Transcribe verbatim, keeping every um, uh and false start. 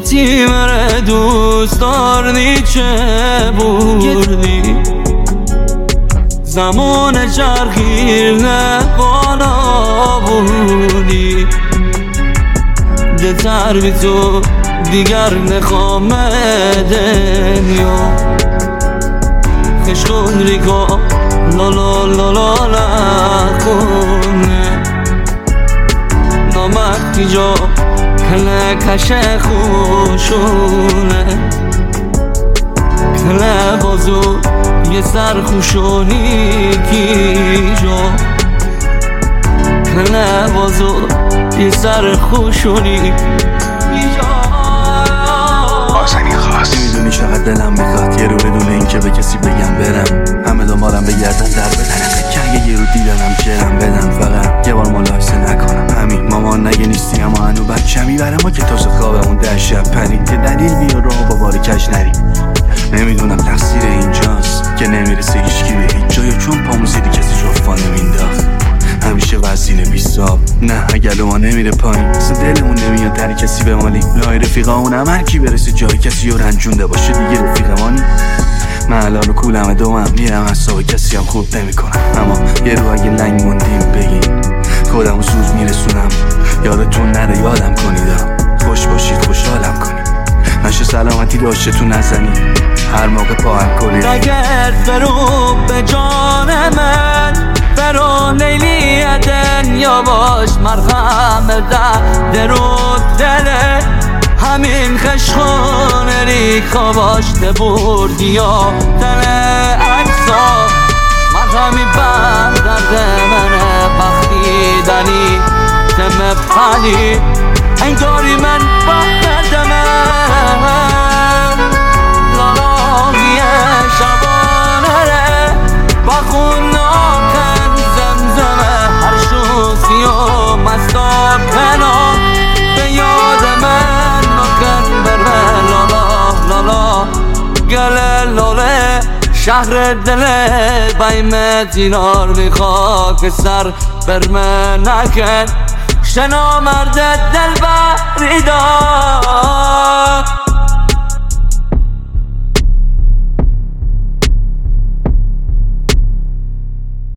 تیمر دوست داری چه بردی زمان چرخیر نه بالا بودی دلتر بی تو دیگر نخوام دنیا خشکون ریکا لا لا لا لا لکنه نامکتی جا کله کشه خوشونه کله بازو یه سر خوشونی کی جا کله بازو یه سر خوشونی کی جا آسانی خواست نمیدونی چقدر دلم میخواد یه رو بدون این که به کسی بگم برم همه دنبالم بگردن در بدنم که اگه یه رو دیدنم جرم بدن فقط یه بار ملاحظه نکنم همین مامان نگه نیستی اما هنو بچه میبره ما که تازه خوابمون ده شب پرید یه دلیل بیا رو با بار کش نریم نمیدونم تقصیر اینجاست که نمیرسه هیچکی به هیچ جا یا چون پامون زیدی کسی جفا نمینداخت همیشه وزین بیساب نه اگه ما نمیره پایین اصلا دلمون نمیاد در کسی به مالی لای رفیقامون هم هر کی برسه جای کسی رو رنجونده باشه دیگه رفیقمانی من الان رو کولم دومم میرم حساب کسی هم خوب نمی کنم اما یه رو اگه لنگ موندیم بگین خودمو سوز میرسونم یادتون نره یادم کنید خوش باشید خوشحالم کنید نشه سلامتی داشته تو نزنید هر موقع پا هم کنید اگر فرو به جان من فرو لیلی دنیا باش مرخم در رو دله همین خشخون ریخا باشته بردی یا تله اکسا مرخمی بر درد منه وقتی دنی تم پلی انگاری من با درد من لالاگی شبانه ره با خوناکن زمزمه هر شوسی و مستا پنا به یاد من نکن بر من لالا لالا گل لاله شهر دل بایم دینار میخواد که سر بر من نکن شنا مرد دل بریدار